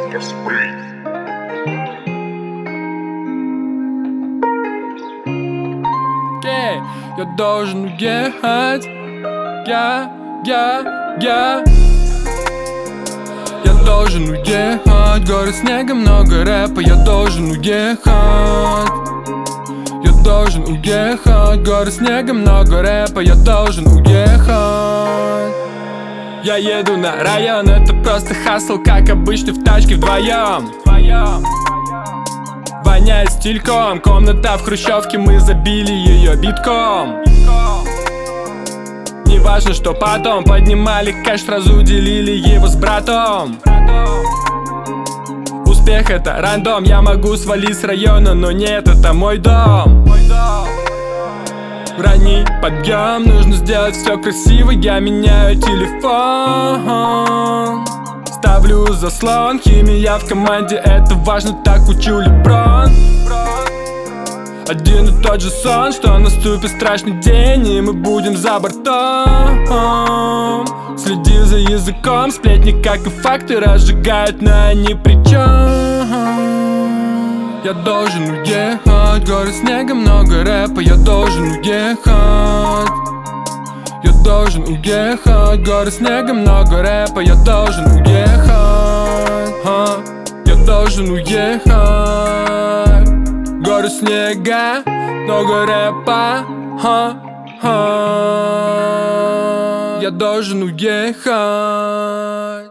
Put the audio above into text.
Я должен уехать. Я должен уехать. Горы снега, много рэпа. Я должен уехать. Я должен уехать. Горы снега, много рэпа. Я должен уехать. Я еду на район, это просто хасл, как обычно в тачке вдвоем. Воняет стильком, комната в хрущевке, мы забили ее битком. Не важно, что потом поднимали кэш, сразу делили его с братом. Успех это рандом, я могу свалить с района, но нет, это мой дом. Ранний подъем, нужно сделать все красиво, я меняю телефон. Ставлю заслон, химия в команде, это важно, так учил Леброн. Один и тот же сон, что наступит страшный день, и мы будем за бортом. Следи за языком, сплетни, как и факты, разжигают на ни при чем. Я должен уехать, горы снега, много рэпа. Я должен уехать. Я должен уехать, горы снега, много рэпа. Я должен уехать. Я должен уехать. Горы снега, много рэпа. Я должен уехать.